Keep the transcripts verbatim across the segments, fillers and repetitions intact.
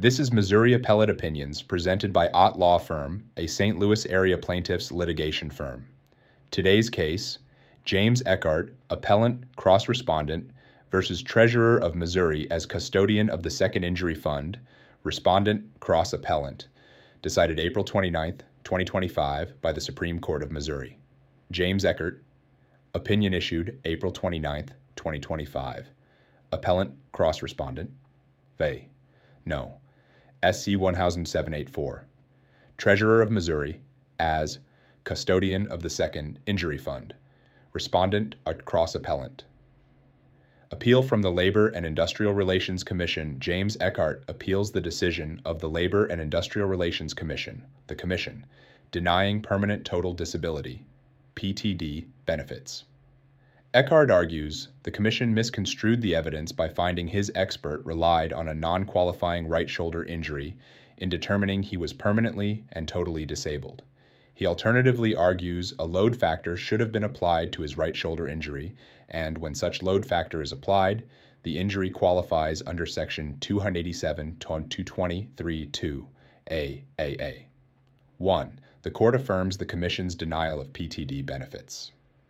This is Missouri Appellate Opinions presented by Ott Law Firm, a Saint Louis area plaintiffs litigation firm. Today's case, James Eckhart, appellant cross-respondent versus Treasurer of Missouri as custodian of the Second Injury Fund, respondent cross-appellant, decided April twenty-ninth, twenty twenty-five by the Supreme Court of Missouri. James Eckhart, opinion issued April twenty-ninth, twenty twenty-five. Appellant cross-respondent, Vey, no. S C one thousand seven eighty-four, Treasurer of Missouri as custodian of the Second Injury Fund, respondent cross-appellant. Appeal from the Labor and Industrial Relations Commission. James Eckhart appeals the decision of the Labor and Industrial Relations Commission, the Commission, denying permanent total disability, P T D, benefits. Eckhart argues the Commission misconstrued the evidence by finding his expert relied on a non-qualifying right shoulder injury in determining he was permanently and totally disabled. He alternatively argues a load factor should have been applied to his right shoulder injury, and when such load factor is applied, the injury qualifies under Section two eighty-seven to two twenty-three two A A A. one. The Court affirms the Commission's denial of P T D benefits.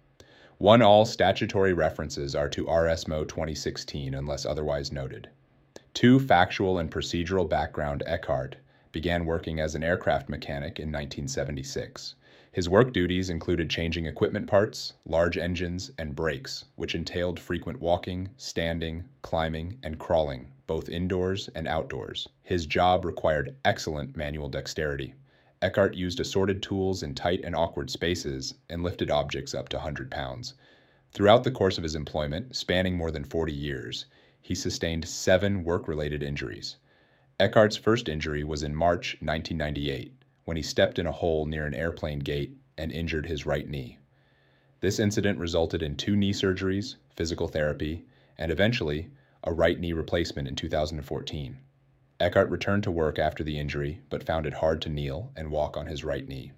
one. All statutory references are to R S M O twenty sixteen unless otherwise noted. two. Factual and procedural background. Eckhart began working as an aircraft mechanic in nineteen seventy-six. His work duties included changing equipment parts, large engines, and brakes, which entailed frequent walking, standing, climbing, and crawling, both indoors and outdoors. His job required excellent manual dexterity. Eckhart used assorted tools in tight and awkward spaces and lifted objects up to one hundred pounds. Throughout the course of his employment, spanning more than forty years, he sustained seven work-related injuries. Eckhart's first injury was in March nineteen ninety-eight, when he stepped in a hole near an airplane gate and injured his right knee. This incident resulted in two knee surgeries, physical therapy, and eventually a right knee replacement in two thousand fourteen. Eckhart returned to work after the injury, but found it hard to kneel and walk on his right knee.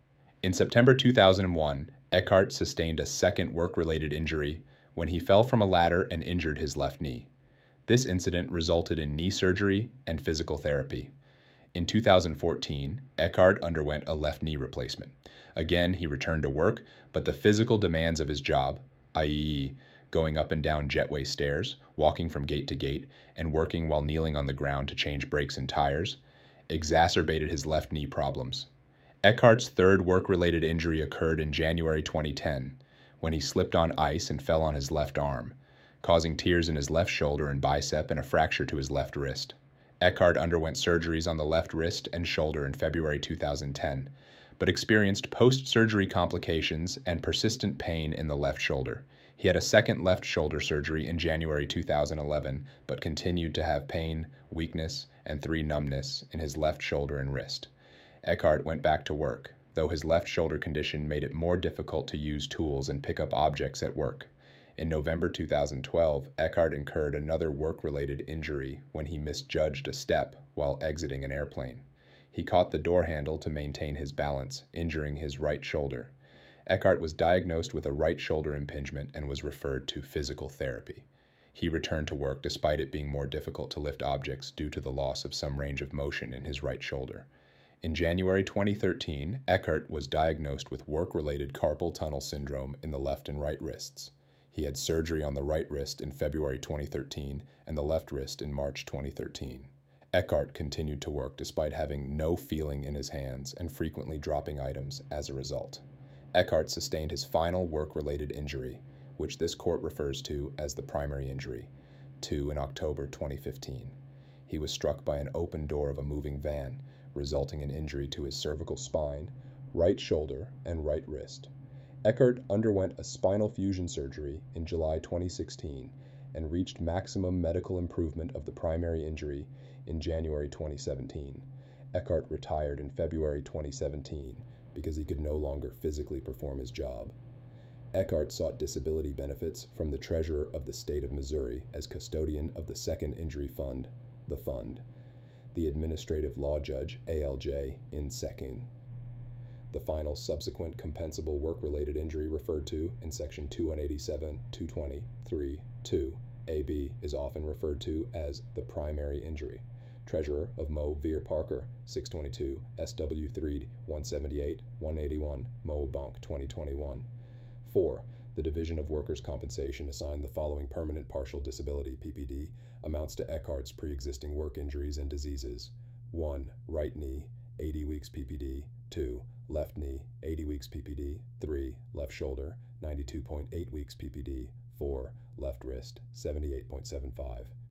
In September two thousand one, Eckhart sustained a second work-related injury when he fell from a ladder and injured his left knee. This incident resulted in knee surgery and physical therapy. In two thousand fourteen, Eckhart underwent a left knee replacement. Again, he returned to work, but the physical demands of his job, that is, going up and down jetway stairs, walking from gate to gate, and working while kneeling on the ground to change brakes and tires, exacerbated his left knee problems. Eckhart's third work-related injury occurred in January twenty ten, when he slipped on ice and fell on his left arm, causing tears in his left shoulder and bicep and a fracture to his left wrist. Eckhart underwent surgeries on the left wrist and shoulder in February two thousand ten, but experienced post-surgery complications and persistent pain in the left shoulder. He had a second left shoulder surgery in January two thousand eleven, but continued to have pain, weakness, and three numbness in his left shoulder and wrist. Eckhart went back to work, though his left shoulder condition made it more difficult to use tools and pick up objects at work. In November two thousand twelve, Eckhart incurred another work-related injury when he misjudged a step while exiting an airplane. He caught the door handle to maintain his balance, injuring his right shoulder. Eckhart was diagnosed with a right shoulder impingement and was referred to physical therapy. He returned to work despite it being more difficult to lift objects due to the loss of some range of motion in his right shoulder. In January twenty thirteen, Eckhart was diagnosed with work-related carpal tunnel syndrome in the left and right wrists. He had surgery on the right wrist in February twenty thirteen and the left wrist in March twenty thirteen. Eckhart continued to work despite having no feeling in his hands and frequently dropping items as a result. Eckhart sustained his final work-related injury, which this court refers to as the primary injury, two in October twenty fifteen. He was struck by an open door of a moving van, resulting in injury to his cervical spine, right shoulder, and right wrist. Eckhart underwent a spinal fusion surgery in July twenty sixteen and reached maximum medical improvement of the primary injury in January twenty seventeen. Eckhart retired in February twenty seventeen because he could no longer physically perform his job. Eckhart sought disability benefits from the Treasurer of the State of Missouri as custodian of the Second Injury Fund, the Fund, the Administrative Law Judge, A L J, in Second. The final subsequent compensable work-related injury referred to in Section two eighty-seven to two twenty-three two A B is often referred to as the primary injury. Treasurer of Mo Veer Parker, six twenty-two S W three one seventy-eight one eighty-one Mo Bonk twenty twenty-one. Four, the Division of Workers' Compensation assigned the following permanent partial disability P P D amounts to Eckhart's pre-existing work injuries and diseases. one. Right knee, eighty weeks P P D. two. Left knee, eighty weeks P P D. three. Left shoulder, ninety-two point eight weeks P P D. four. Left wrist, seventy-eight point seven five.